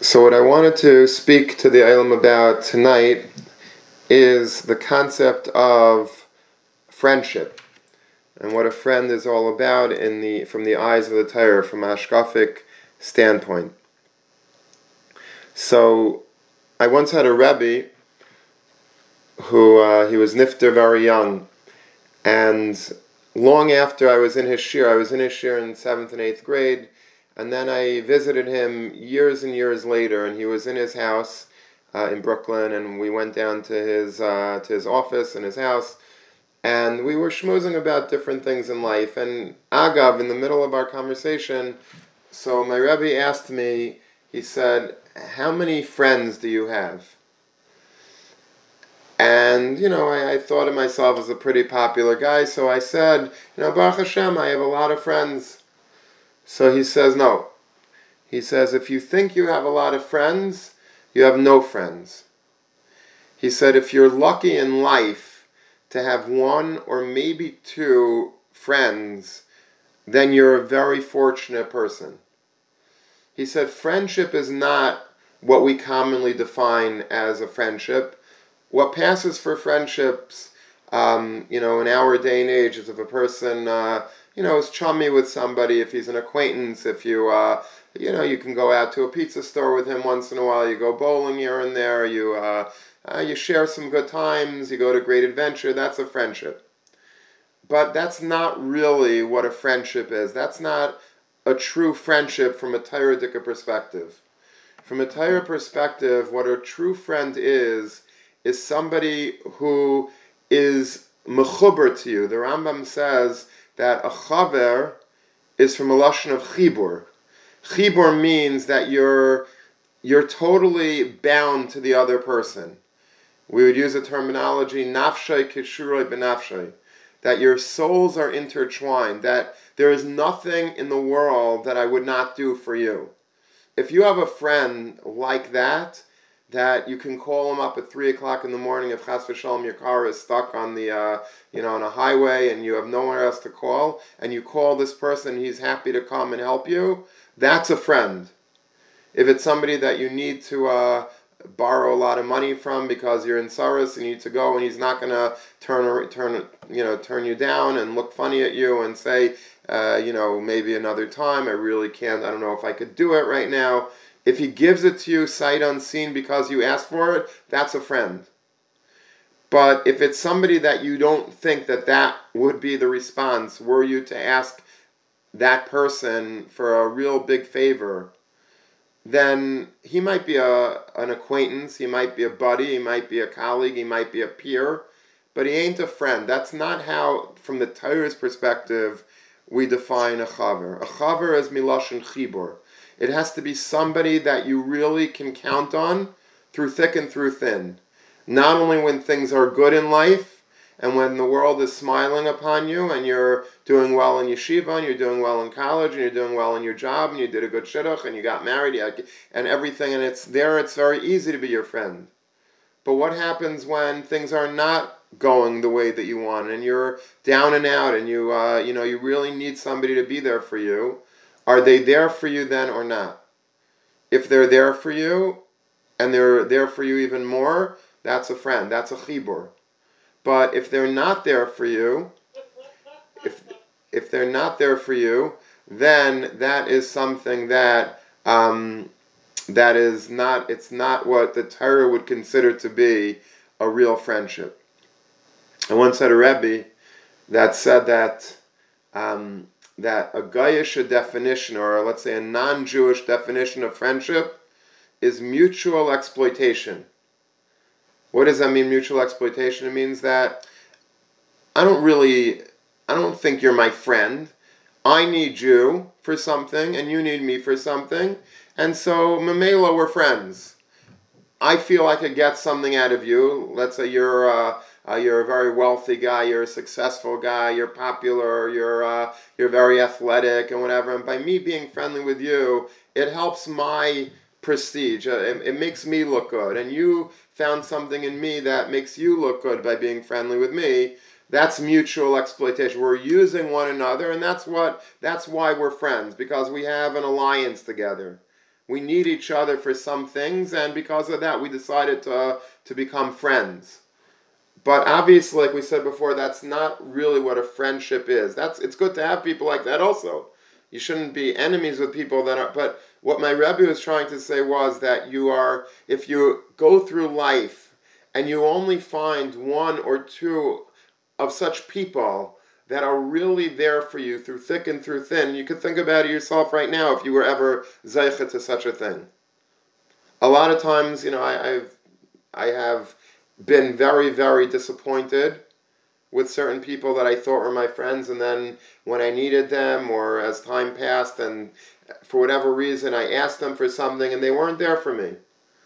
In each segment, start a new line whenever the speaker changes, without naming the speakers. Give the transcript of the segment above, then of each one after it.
So what I wanted to speak to the Eilam about tonight is the concept of friendship and what a friend is all about from the eyes of the Torah, from a hashkafic standpoint. So I once had a Rebbe who he was nifter very young, and long after I was in his shir in 7th and 8th grade, and then I visited him years and years later, and he was in his house in Brooklyn, and we went down to his office and his house, and we were schmoozing about different things in life. And Agav, in the middle of our conversation, so my Rebbe asked me, he said, "How many friends do you have?" And, I thought of myself as a pretty popular guy, so I said, Baruch Hashem, I have a lot of friends. So he says, no. He says, if you think you have a lot of friends, you have no friends. He said, if you're lucky in life to have one or maybe two friends, then you're a very fortunate person. He said, friendship is not what we commonly define as a friendship. What passes for friendships, in our day and age, is if a person, is chummy with somebody, if he's an acquaintance, if you can go out to a pizza store with him once in a while, you go bowling here and there, you share some good times, you go to great adventure, that's a friendship. But that's not really what a friendship is. That's not a true friendship from a Torah perspective. From a Torah perspective, what a true friend is somebody who is mechuber to you. The Rambam says that a chaver is from a lashon of chibur. Chibur means that you're totally bound to the other person. We would use the terminology nafshay kishuroi benafshay, that your souls are intertwined, that there is nothing in the world that I would not do for you. If you have a friend like that you can call him up at 3 o'clock in the morning if chas v'shalom your car is stuck on the on a highway and you have nowhere else to call, and you call this person, he's happy to come and help you, that's a friend. If it's somebody that you need to borrow a lot of money from because you're in Saras and you need to go, and he's not going to turn you down and look funny at you and say, maybe another time, I really can't, I don't know if I could do it right now. If he gives it to you sight unseen because you asked for it, that's a friend. But if it's somebody that you don't think that would be the response, were you to ask that person for a real big favor, then he might be an acquaintance, he might be a buddy, he might be a colleague, he might be a peer, but he ain't a friend. That's not how, from the Torah's perspective, we define a chaver. A chaver is milashon chibur. It has to be somebody that you really can count on through thick and through thin. Not only when things are good in life and when the world is smiling upon you and you're doing well in yeshiva and you're doing well in college and you're doing well in your job and you did a good shidduch and you got married and everything, and it's very easy to be your friend. But what happens when things are not going the way that you want and you're down and out and you really need somebody to be there for you? Are they there for you then or not? If they're there for you, and they're there for you even more, that's a friend, that's a chibur. But if they're not there for you, if they're not there for you, then that is something that is not, it's not what the Torah would consider to be a real friendship. I once had a Rebbe that said that a Goyish definition, or let's say a non-Jewish definition of friendship, is mutual exploitation. What does that mean, mutual exploitation? It means that I don't think you're my friend. I need you for something, and you need me for something, and so Mamela, we're friends. I feel I could get something out of you. Let's say you're a very wealthy guy, you're a successful guy, you're popular, you're very athletic and whatever. And by me being friendly with you, it helps my prestige. It makes me look good. And you found something in me that makes you look good by being friendly with me. That's mutual exploitation. We're using one another, and that's why we're friends, because we have an alliance together. We need each other for some things, and because of that, we decided to become friends. But obviously, like we said before, that's not really what a friendship is. It's good to have people like that also. You shouldn't be enemies with people that are. But what my Rebbe was trying to say was that if you go through life and you only find one or two of such people that are really there for you through thick and through thin, you could think about it yourself right now if you were ever zeicha to such a thing. A lot of times, I have been very, very disappointed with certain people that I thought were my friends, and then when I needed them, or as time passed, and for whatever reason I asked them for something and they weren't there for me.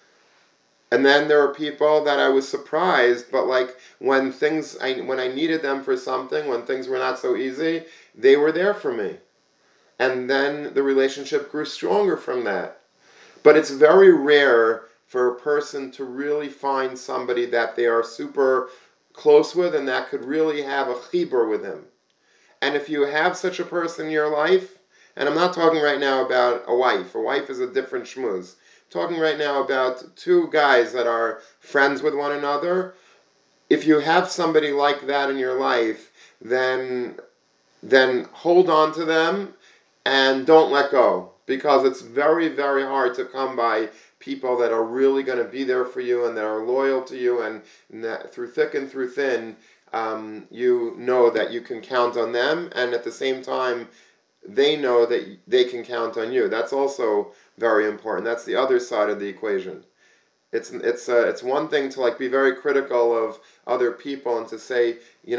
And then there are people that I was surprised, but like when I needed them for something, when things were not so easy, they were there for me. And then the relationship grew stronger from that. But it's very rare for a person to really find somebody that they are super close with and that could really have a chibur with him. And if you have such a person in your life, and I'm not talking right now about a wife is a different shmuz. I'm talking right now about two guys that are friends with one another. If you have somebody like that in your life, then hold on to them and don't let go, because it's very, very hard to come by people that are really going to be there for you and that are loyal to you, and that through thick and through thin, you know that you can count on them, and at the same time, they know that they can count on you. That's also very important. That's the other side of the equation. It's one thing to be very critical of other people and to say,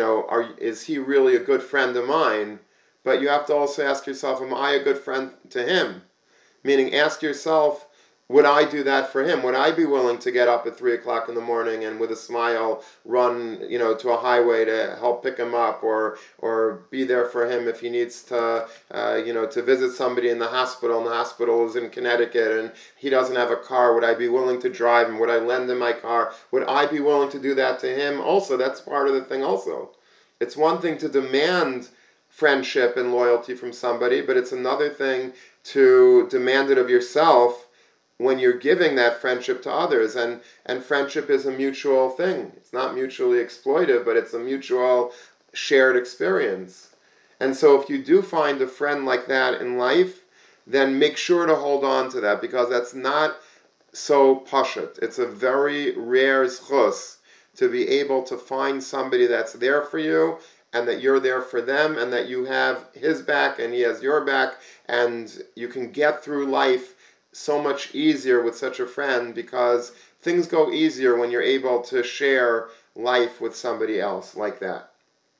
is he really a good friend of mine? But you have to also ask yourself, am I a good friend to him? Meaning, ask yourself, would I do that for him? Would I be willing to get up at 3 o'clock in the morning and with a smile run, to a highway to help pick him up, or be there for him if he needs to, to visit somebody in the hospital, and the hospital is in Connecticut and he doesn't have a car? Would I be willing to drive him? Would I lend him my car? Would I be willing to do that to him? Also, that's part of the thing also. It's one thing to demand friendship and loyalty from somebody, but it's another thing to demand it of yourself when you're giving that friendship to others. And friendship is a mutual thing. It's not mutually exploitive, but it's a mutual shared experience. And so if you do find a friend like that in life, then make sure to hold on to that, because that's not so pashut. It's a very rare zchus to be able to find somebody that's there for you, and that you're there for them, and that you have his back and he has your back, and you can get through life so much easier with such a friend, because things go easier when you're able to share life with somebody else like that.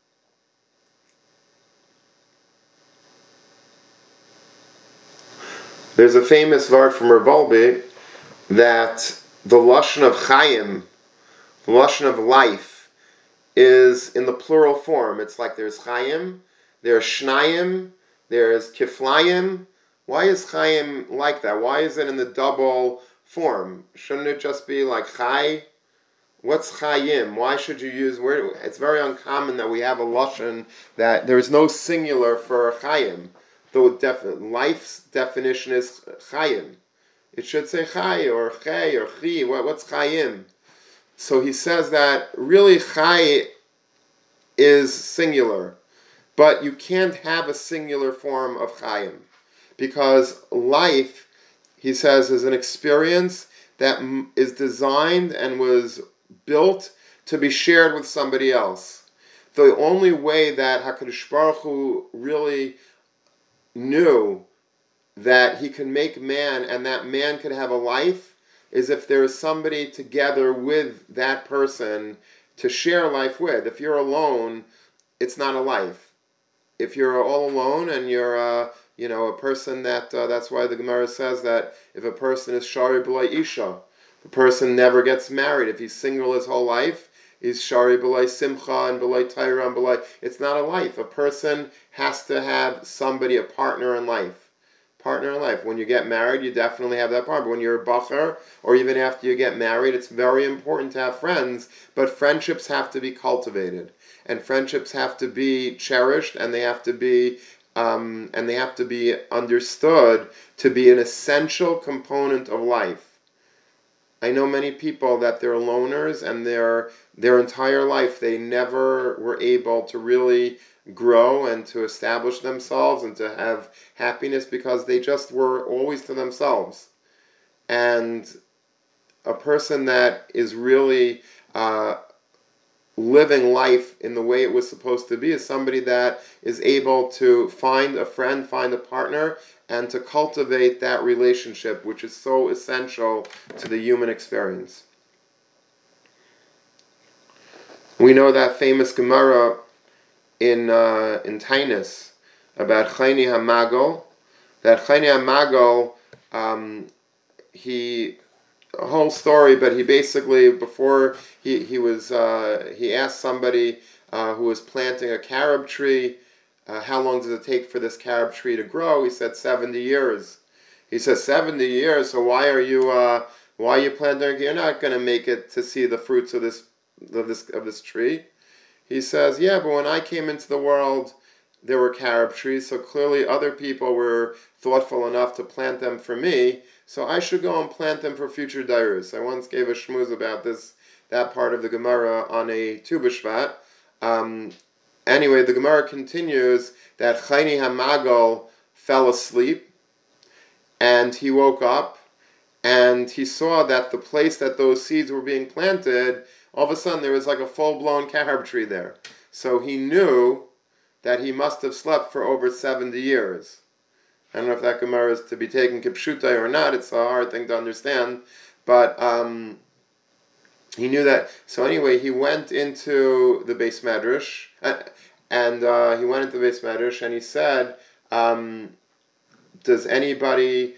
There's a famous word from Rav Wolbe that the lashon of chayim, the lashon of life, is in the plural form. It's like there's chayim, there's shnayim, there's kiflayim. Why is chayim like that? Why is it in the double form? Shouldn't it just be like chay? What's chayim? Why should you use word? It's very uncommon that we have a lashon that there's no singular for chayim. Though life's definition is chayim. It should say chay or chay or chi. What's chayim? So he says that really chay is singular, but you can't have a singular form of chayim, because life, he says, is an experience that is designed and was built to be shared with somebody else. The only way that HaKadosh Baruch Hu really knew that he can make man and that man could have a life is if there is somebody together with that person to share life with. If you're alone, it's not a life. If you're all alone and you're a person that's why the Gemara says that if a person is shari b'lai isha, the person never gets married. If he's single his whole life, he's shari b'lai simcha and b'lai taira and b'lai. It's not a life. A person has to have somebody, a partner in life. Partner in life. When you get married, you definitely have that partner. But when you're a bacher, or even after you get married, it's very important to have friends, but friendships have to be cultivated. And friendships have to be cherished, and they have to be and they have to be understood to be an essential component of life. I know many people that they're loners, and their entire life they never were able to really grow and to establish themselves and to have happiness because they just were always to themselves. And a person that is really living life in the way it was supposed to be is somebody that is able to find a friend, find a partner, and to cultivate that relationship, which is so essential to the human experience. We know that famous Gemara in Tainus about Chayni HaMagal, that Chayni HaMagal, a whole story, but he basically, before he asked somebody who was planting a carob tree, how long does it take for this carob tree to grow? He said 70 years. He says 70 years. So why are you planting it? You're not going to make it to see the fruits of this tree. He says, yeah, but when I came into the world, there were carob trees. So clearly, other people were thoughtful enough to plant them for me. So I should go and plant them for future dairies. I once gave a shmooze about that part of the Gemara on a Tu B'Shvat. Anyway, the Gemara continues that Chayni HaMagal fell asleep, and he woke up, and he saw that the place that those seeds were being planted, all of a sudden there was like a full-blown carob tree there. So he knew that he must have slept for over 70 years. I don't know if that Gemara is to be taken kipshutai or not. It's a hard thing to understand. But he knew that. So anyway, he went into the Beis Medrash, and he said, does anybody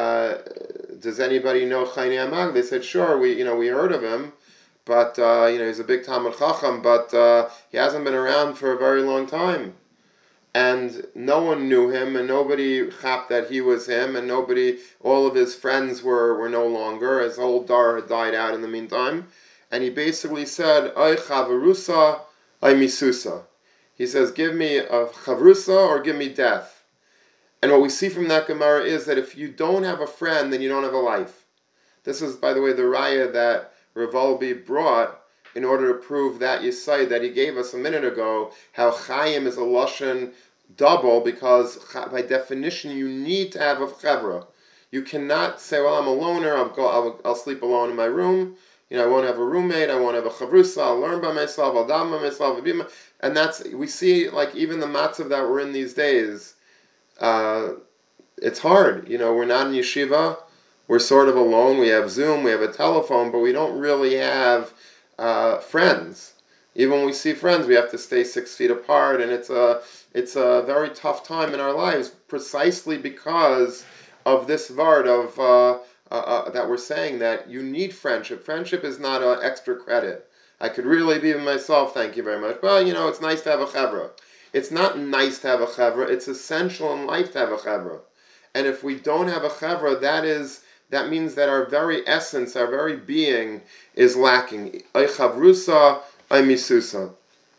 know Chayni HaMagal? They said, sure, we heard of him, but he's a big Talmid Chacham, but he hasn't been around for a very long time. And no one knew him, and nobody chapped that he was him, and all of his friends were no longer. His whole dar had died out in the meantime. And he basically said, Ay chavarusa, ay misusa. He says, give me a chavrusa or give me death. And what we see from that Gemara is that if you don't have a friend, then you don't have a life. This is, by the way, the raya that Rav Wolbe brought in order to prove that Yisai that he gave us a minute ago, how Chaim is a Lashon double, because by definition you need to have a chevra. You cannot say, well, I'm a loner, I'll sleep alone in my room, I won't have a roommate, I won't have a chavrusa, I'll learn by myself, I'll daven by myself, and we see, like, even the matzav that we're in these days, it's hard. We're not in yeshiva, we're sort of alone, we have Zoom, we have a telephone, but we don't really have friends. Even when we see friends, we have to stay 6 feet apart, and it's a very tough time in our lives, precisely because of this vart of that we're saying that you need friendship. Friendship is not an extra credit. I could really be with myself, thank you very much. Well, it's nice to have a chevra. It's not nice to have a chevra. It's essential in life to have a chevra. And if we don't have a chevra, that means that our very essence, our very being is lacking. Ay chavrusa, ay misusa.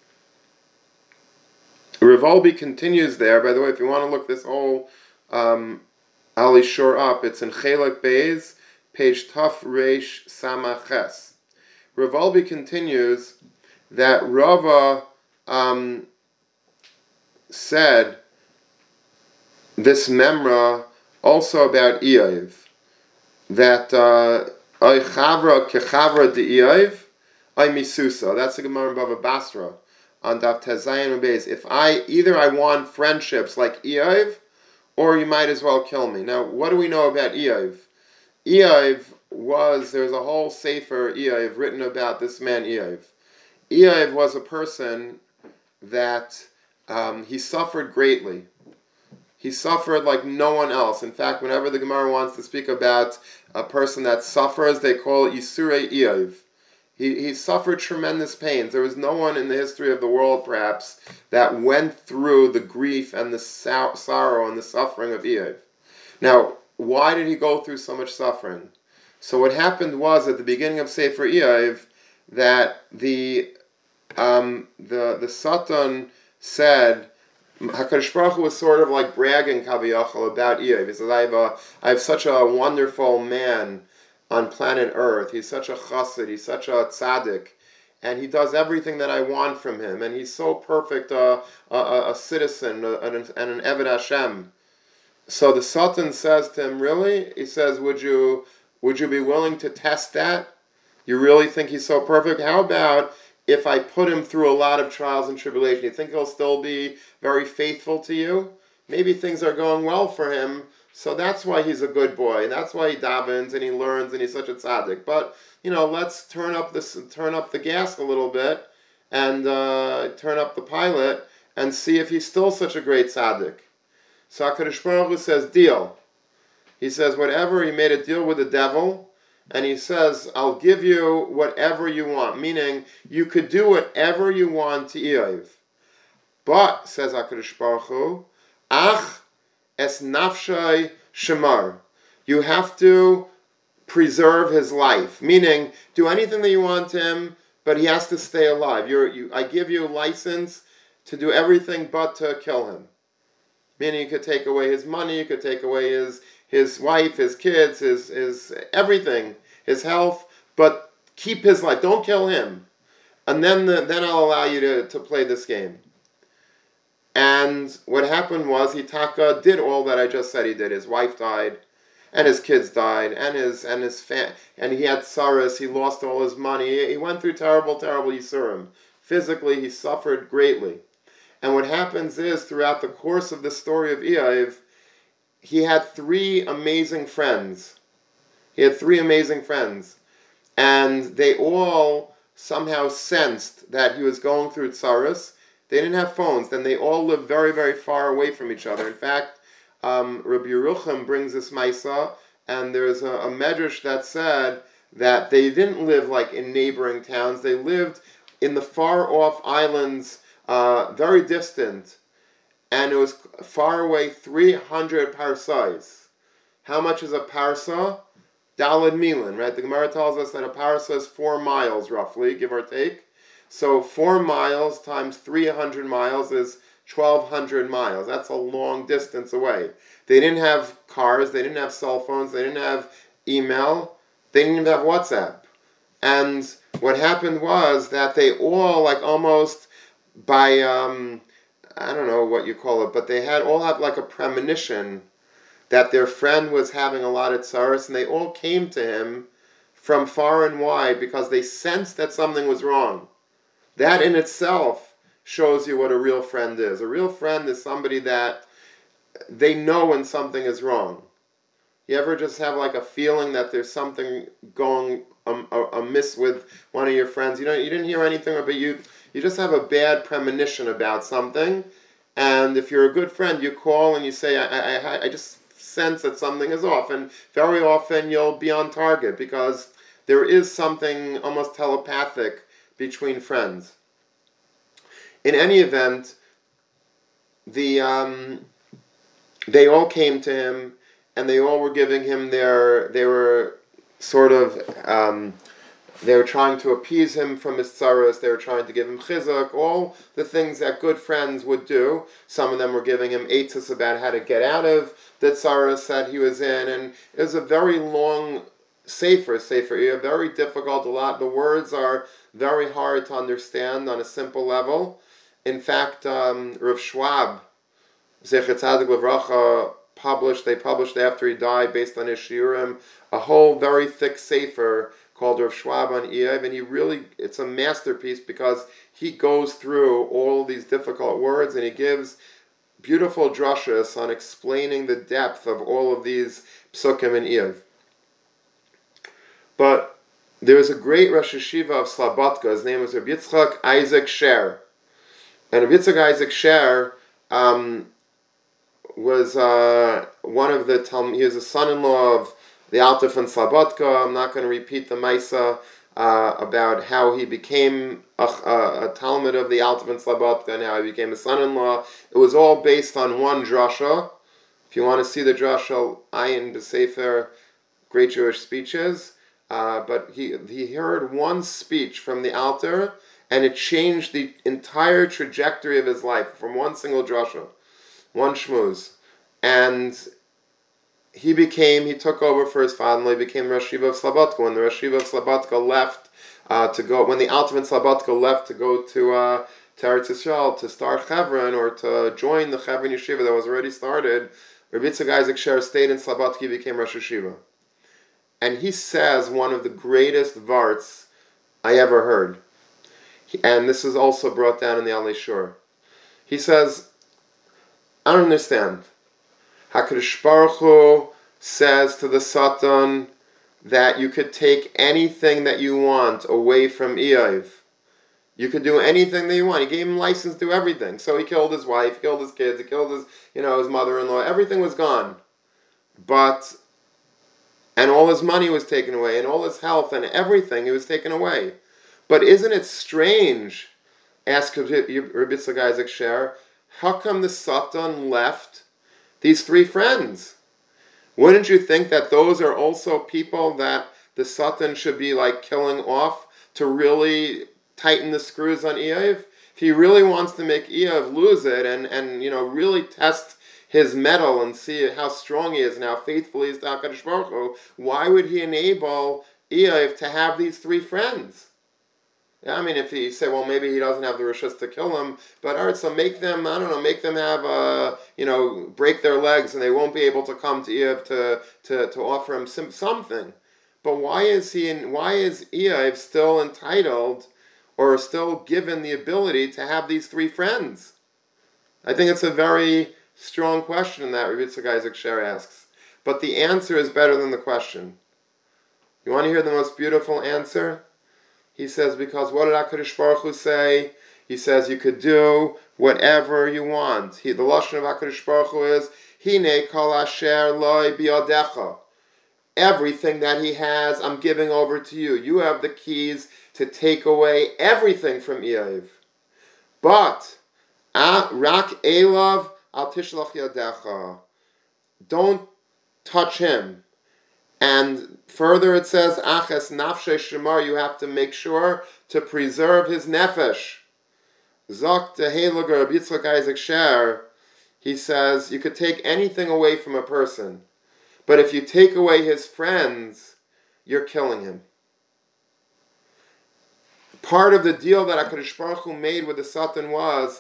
Rav Wolbe continues there. By the way, if you want to look this whole Ali Shor up, it's in Chelek Beis, page Taf Reish Samaches. Rav Wolbe continues that Rava said this memra also about Eiv, that ay chavra kechavra de Eiv, ay misusa. That's the Gemara in Bava Basra on Daf Tezayin Beis. If I want friendships like Eiv, or you might as well kill me. Now, what do we know about Eiv? There's a whole sefer Eiv written about this man Eiv. Eiv was a person that he suffered greatly. He suffered like no one else. In fact, whenever the Gemara wants to speak about a person that suffers, they call it Yisurei Eiv. He suffered tremendous pains. There was no one in the history of the world, perhaps, that went through the grief and the sorrow and the suffering of Eiv. Now, why did he go through so much suffering? So what happened was, at the beginning of Sefer Eiv, that the Satan said, HaKadosh Baruch Hu was sort of like bragging Kaviyachal about Eiv. He says, I have such a wonderful man on planet Earth. He's such a chassid, he's such a tzaddik, and he does everything that I want from him, and he's so perfect a citizen and an Eved Hashem. So the Sultan says to him, really? He says, would you be willing to test that? You really think he's so perfect? How about if I put him through a lot of trials and tribulation? You think he'll still be very faithful to you? Maybe things are going well for him, so that's why he's a good boy, and that's why he davens and he learns and he's such a tzaddik. But let's turn up the gas a little bit and turn up the pilot and see if he's still such a great tzaddik. So HaKadosh Baruch Hu says, deal. He says, whatever, he made a deal with the devil. And he says, I'll give you whatever you want. Meaning, you could do whatever you want to Eiv. But, says HaKadosh Baruch Hu, Ach es nafshay shemar. You have to preserve his life. Meaning, do anything that you want him, but he has to stay alive. I give you license to do everything but to kill him. Meaning, you could take away his money, you could take away his wife, his kids, his everything, his health, but keep his life. Don't kill him. And then I'll allow you to play this game. And what happened was Hitaka did all that I just said he did. His wife died, and his kids died, and he had sorrows. He lost all his money. He went through terrible Yisurim. Physically, he suffered greatly. And what happens is, throughout the course of the story of Eiv, he had three amazing friends. And they all somehow sensed that he was going through tsaros. They didn't have phones, and they all lived very, very far away from each other. In fact, Rabbi Yerucham brings this Maisa, and there's a medrash that said that they didn't live like in neighboring towns. They lived in the far-off islands, very distant. And it was far away 300 parsais. How much is a parsa? Daled Milan, right? The Gemara tells us that a parsa is 4 miles, roughly, give or take. So 4 miles times 300 miles is 1,200 miles. That's a long distance away. They didn't have cars, they didn't have cell phones, they didn't have email, they didn't even have WhatsApp. And what happened was that they all, like almost by... I don't know what you call it, but they all had like a premonition that their friend was having a lot of tsaros, and they all came to him from far and wide because they sensed that something was wrong. That in itself shows you what a real friend is. A real friend is somebody that they know when something is wrong. You ever just have like a feeling that there's something going amiss with one of your friends? You didn't hear anything, but you just have a bad premonition about something, and if you're a good friend, you call and you say, I just sense that something is off, and very often you'll be on target because there is something almost telepathic between friends. In any event, they all came to him, and they all were giving him they were trying to appease him from his tsaros. They were trying to give him chizuk, all the things that good friends would do. Some of them were giving him eitzes about how to get out of the tsaros that he was in, and it was a very long sefer, very difficult. The words are very hard to understand on a simple level. In fact, Rav Schwab, Zecher Tzadik Livracha, they published after he died, based on his shiurim, a whole very thick sefer called Rav Schwab on Eiv, and it's a masterpiece because he goes through all these difficult words and he gives beautiful drashas on explaining the depth of all of these psukim in Eiv. But there was a great Rosh Yeshiva of Slobodka. His name was Rabbi Yitzchak Isaac Sher. And Rabbi Yitzchak Isaac Sher was one of the he was a son-in-law of the Alter von Slobodka. I'm not going to repeat the Maisa about how he became a Talmud of the Alter von Slobodka and how he became a son-in-law. It was all based on one drasha. If you want to see the drasha, Ayin B'Sefer, Great Jewish Speeches. But he heard one speech from the Alter, and it changed the entire trajectory of his life from one single drasha, one shmuz. And he took over for his father-in-law, he became Rosh Yeshiva of Slobodka. When the Rosh Yeshiva of Slobodka left when the Alter Slobodka left to go to Eretz Yisrael to start Chevron, or to join the Chevron Yeshiva that was already started, Rabbi Yitzchak Isaac Sher stayed in Slobodka, he became Rosh Yeshiva. And he says one of the greatest varts I ever heard. And this is also brought down in the Alei Shur. He says, I don't understand. HaKadosh Baruch Hu says to the Satan that you could take anything that you want away from Eiv. You could do anything that you want. He gave him license to do everything. So he killed his wife, killed his kids, he killed his mother-in-law. Everything was gone. And all his money was taken away, and all his health and everything, it was taken away. But isn't it strange, asked Rabbi Yitzchak Isaac Sher, how come the Satan left these three friends? Wouldn't you think that those are also people that the Satan should be killing off to really tighten the screws on Eiv? If he really wants to make Eiv lose it and really test his mettle and see how strong he is and how faithful he is to HaKadosh Baruch Hu, why would he enable Eiv to have these three friends? Yeah, I mean, if he said, well, maybe he doesn't have the rishus to kill him, but all right, so make them have break their legs, and they won't be able to come to Eiv to offer him something. But why is Eiv still entitled or still given the ability to have these three friends? I think it's a very strong question that Rabbi Yitzchak Isaac Sher asks. But the answer is better than the question. You want to hear the most beautiful answer? He says, because what did HaKadosh Baruch Hu say? He says you could do whatever you want. The lashon of HaKadosh Baruch Hu is, Hine kol asher loi biyadecha. Everything that he has, I'm giving over to you. You have the keys to take away everything from Eiv. But, rak elav al tishlach yadecha. Don't touch him. And further it says, Aches nafshe shemar, you have to make sure to preserve his nefesh. Zok tehelager Rabbi Yitzchak Isaac Sher, he says, you could take anything away from a person, but if you take away his friends, you're killing him. Part of the deal that HaKadosh Baruch Hu made with the Satan was,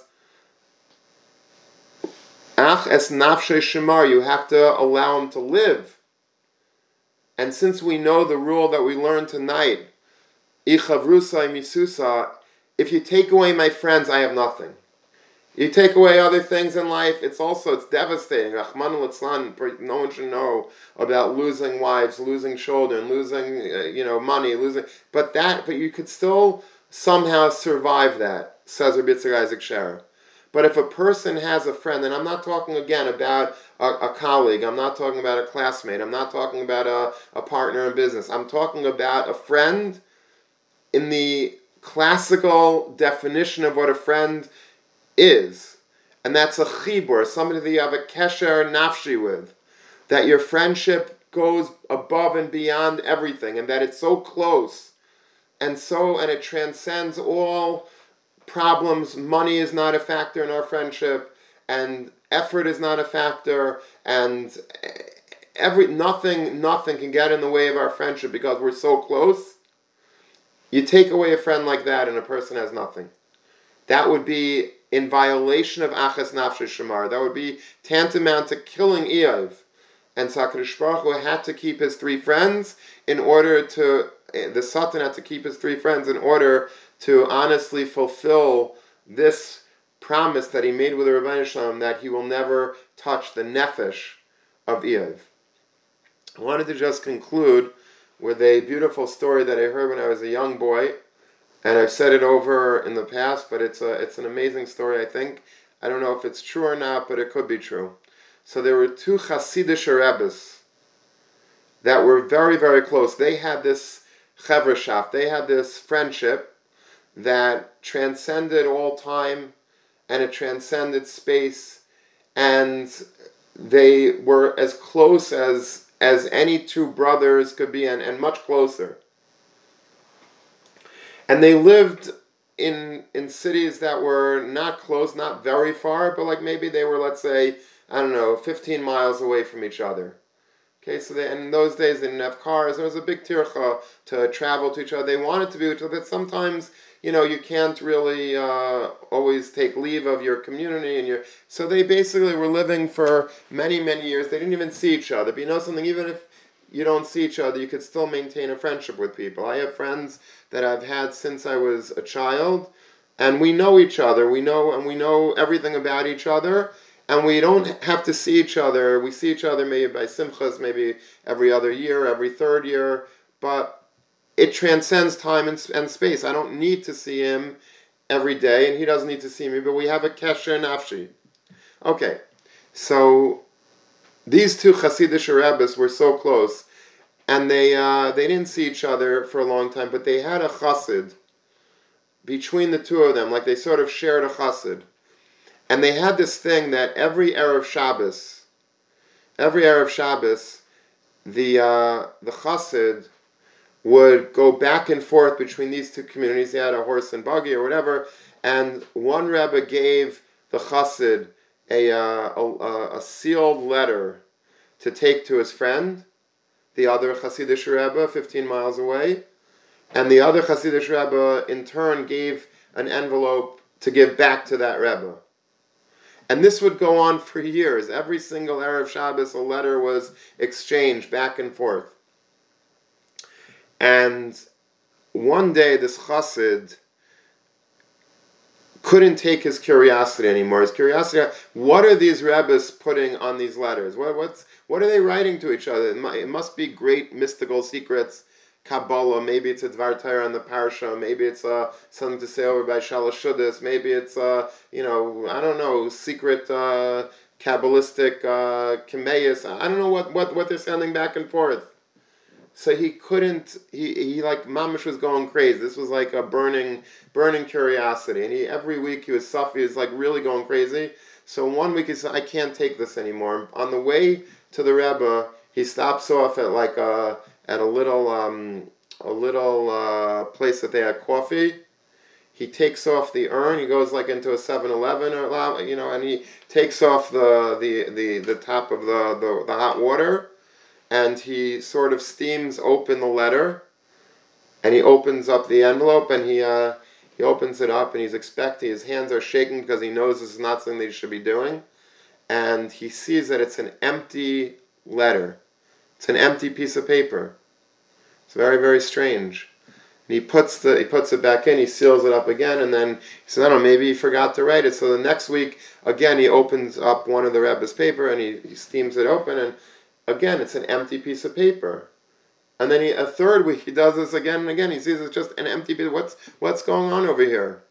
Ach es nafshe shemar, you have to allow him to live. And since we know the rule that we learned tonight, Ichavrusai misusa, if you take away my friends, I have nothing. You take away other things in life, it's devastating. Rahman al-Itzlan, no one should know about losing wives, losing children, losing money, but you could still somehow survive that, says Rabbi Yitzchak Isaac Sher. But if a person has a friend, and I'm not talking again about a colleague, I'm not talking about a classmate, I'm not talking about a partner in business, I'm talking about a friend in the classical definition of what a friend is. And that's a chibur, somebody that you have a kesher nafshi with, that your friendship goes above and beyond everything, and that it's so close, and it transcends all problems. Money is not a factor in our friendship, and effort is not a factor, and nothing can get in the way of our friendship because we're so close. You take away a friend like that and a person has nothing. That would be in violation of Aches Nafshe Shemar. That would be tantamount to killing Eiv. And HaKadosh Baruch Hu had to keep his three friends the Satan had to keep his three friends in order to honestly fulfill this promise that he made with the Rebbeinu Shalom, that he will never touch the nefesh of Eiv. I wanted to just conclude with a beautiful story that I heard when I was a young boy, and I've said it over in the past, but it's an amazing story, I think. I don't know if it's true or not, but it could be true. So there were two Hasidic Rebbes that were very, very close. They had this Chevreshaft, they had this friendship that transcended all time, and it transcended space, and they were as close as any two brothers could be, and much closer. And they lived in cities that were not close, not very far, but like maybe they were, let's say, I don't know, 15 miles away from each other. Okay, so and in those days they didn't have cars. There was a big tircha to travel to each other. They wanted to be with each other, but sometimes, you can't really always take leave of your community and your. So they basically were living for many, many years. They didn't even see each other. But you know something, even if you don't see each other, you could still maintain a friendship with people. I have friends that I've had since I was a child, and we know each other. We know everything about each other. And we don't have to see each other. We see each other maybe by simchas, maybe every other year, every third year. But it transcends time and space. I don't need to see him every day, and he doesn't need to see me. But we have a kesher nafshi. Okay, so these two Hasidic Rebbes were so close, and they didn't see each other for a long time. But they had a chassid between the two of them, like they sort of shared a chassid. And they had this thing that every Erev Shabbos, the chassid would go back and forth between these two communities. They had a horse and buggy or whatever, and one Rebbe gave the chassid a sealed letter to take to his friend, the other Hasidic Rebbe, 15 miles away, and the other Hasidic Rebbe in turn gave an envelope to give back to that Rebbe. And this would go on for years. Every single Erev Shabbos, a letter was exchanged back and forth. And one day, this chassid couldn't take his curiosity anymore. His curiosity, what are these Rebbes putting on these letters? What are they writing to each other? It must be great mystical secrets. Kabbalah, maybe it's a Dvar Torah on the Parsha, maybe it's something to say over by Shalosh Shudas, maybe it's I don't know, secret Kabbalistic Kemeis. I don't know what they're sending back and forth. So he couldn't, he like Mamish was going crazy. This was like a burning curiosity. And every week he was like really going crazy. So one week he said, I can't take this anymore. On the way to the Rebbe, he stops off at like at a little place that they had coffee. He takes off the urn. He goes like into a 7-Eleven and he takes off the top of the hot water, and he sort of steams open the letter, and he opens up the envelope, and he opens it up, and he's expecting. His hands are shaking because he knows this is not something that he should be doing, and he sees that it's an empty letter. It's an empty piece of paper. It's very, very strange. And he puts it back in, he seals it up again, and then he says, I don't know, maybe he forgot to write it. So the next week, again, he opens up one of the Rebbe's paper, and he steams it open, and again, it's an empty piece of paper. And then a third week, he does this again and again. He sees it's just an empty piece. What's going on over here?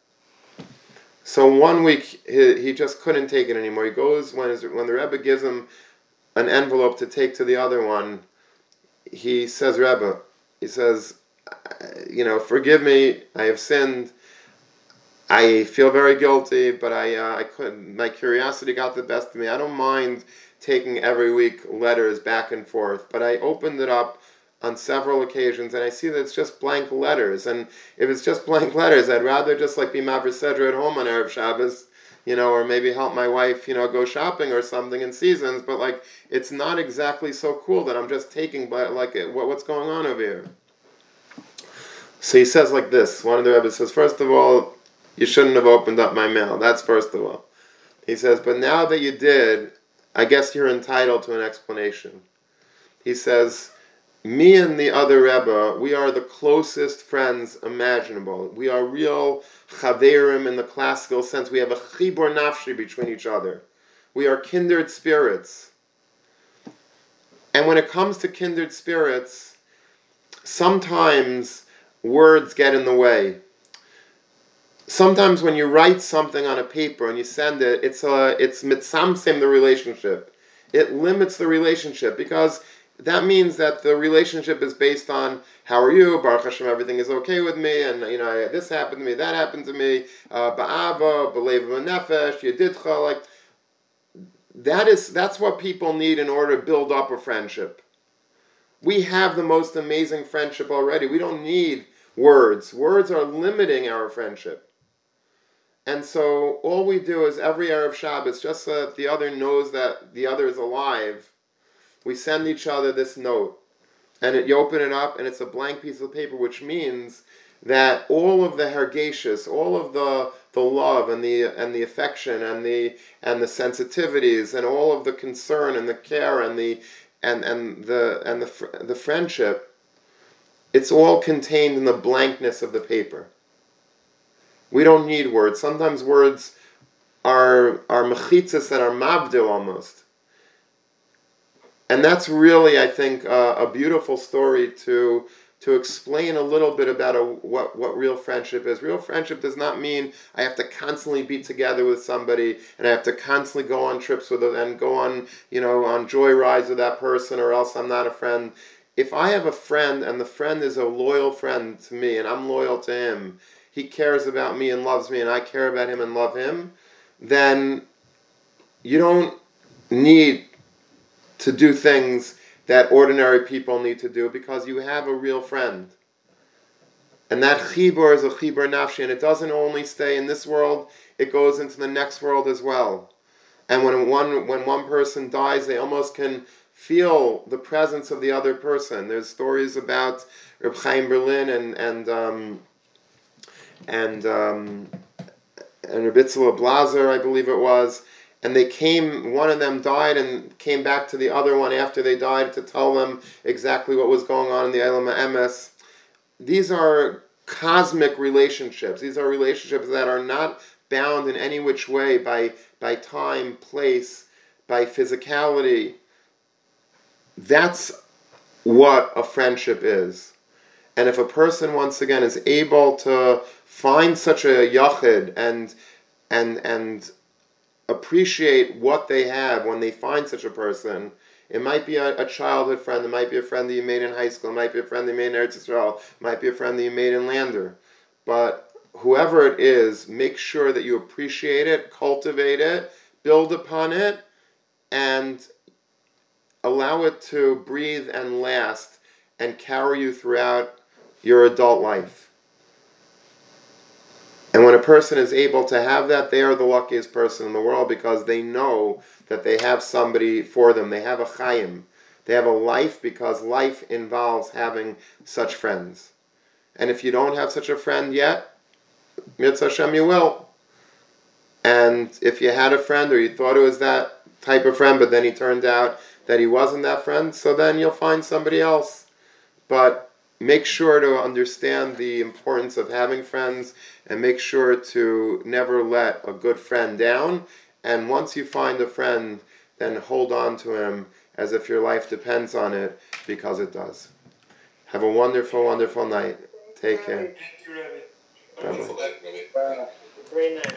So one week, he just couldn't take it anymore. He goes, when the Rebbe gives him an envelope to take to the other one, he says, Rebbe, he says, forgive me, I have sinned. I feel very guilty, but I couldn't. My curiosity got the best of me. I don't mind taking every week letters back and forth, but I opened it up on several occasions, and I see that it's just blank letters. And if it's just blank letters, I'd rather just like be Maver Sedra at home on Erev Shabbos, or maybe help my wife, go shopping or something in seasons. But like, it's not exactly so cool that I'm just taking, but like, what's going on over here? So he says like this. One of the Rebbes says, first of all, you shouldn't have opened up my mail. That's first of all. He says, but now that you did, I guess you're entitled to an explanation. He says, me and the other Rebbe, we are the closest friends imaginable. We are real chaverim in the classical sense. We have a chibur nafshi between each other. We are kindred spirits. And when it comes to kindred spirits, sometimes words get in the way. Sometimes when you write something on a paper and you send it, it's mitzamtzem the relationship. It limits the relationship because that means that the relationship is based on how are you, Baruch Hashem, everything is okay with me, and this happened to me, that happened to me, ba'ava, b'leiv v'nefesh, yedidcha, like that's what people need in order to build up a friendship. We have the most amazing friendship already. We don't need words. Words are limiting our friendship. And so all we do is every Erev Shabbos, just so that the other knows that the other is alive, we send each other this note. And you open it up, and it's a blank piece of paper, which means that all of the hergeshus, all of the love and the affection and the sensitivities and all of the concern and the care and the friendship, it's all contained in the blankness of the paper. We don't need words. Sometimes words are mechitzas and are mabdil almost. And that's really, I think, a beautiful story to explain a little bit about what real friendship is. Real friendship does not mean I have to constantly be together with somebody and I have to constantly go on trips with them and go on, on joy rides with that person, or else I'm not a friend. If I have a friend and the friend is a loyal friend to me and I'm loyal to him, he cares about me and loves me and I care about him and love him, then you don't need to do things that ordinary people need to do, because you have a real friend. And that chibur is a chibur nafshi, and it doesn't only stay in this world, it goes into the next world as well. And when one person dies, they almost can feel the presence of the other person. There's stories about Reb Chaim Berlin and Reb Itzela Blazer, I believe it was. And one of them died and came back to the other one after they died to tell them exactly what was going on in the Eilam HaEmes. These are cosmic relationships. These are relationships that are not bound in any which way by time, place, by physicality. That's what a friendship is. And if a person, once again, is able to find such a yachid and appreciate what they have when they find such a person. It might be a childhood friend, it might be a friend that you made in high school, it might be a friend that you made in Eretz Yisrael, it might be a friend that you made in Lander. But whoever it is, make sure that you appreciate it, cultivate it, build upon it, and allow it to breathe and last and carry you throughout your adult life. And when a person is able to have that, they are the luckiest person in the world, because they know that they have somebody for them. They have a chayim. They have a life, because life involves having such friends. And if you don't have such a friend yet, Mitzvah Hashem, you will. And if you had a friend, or you thought it was that type of friend, but then he turned out that he wasn't that friend, so then you'll find somebody else. But make sure to understand the importance of having friends, and make sure to never let a good friend down. And once you find a friend, then hold on to him as if your life depends on it, because it does. Have a wonderful, wonderful night. Take care.
Thank you, Rabbi. Wonderful night, Rabbi. Great night.